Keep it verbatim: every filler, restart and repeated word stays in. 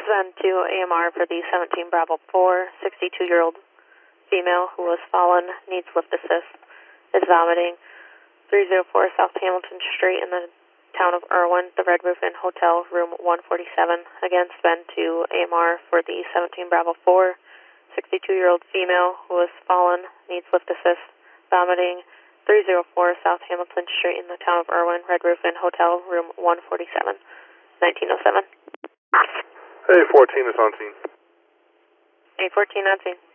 Send to A M R for the seventeen Bravo four, sixty-two-year-old female who was fallen, needs lift assist, is vomiting. three oh four South Hamilton Street in the town of Irwin, the Red Roof Inn Hotel, room one forty-seven. Again, Send to A M R for the seventeen Bravo four, sixty-two-year-old female who was fallen, needs lift assist, vomiting. three oh four South Hamilton Street in the town of Irwin, Red Roof Inn Hotel, room one forty-seven, nineteen oh seven. Hey, fourteen is on scene. A fourteen on scene.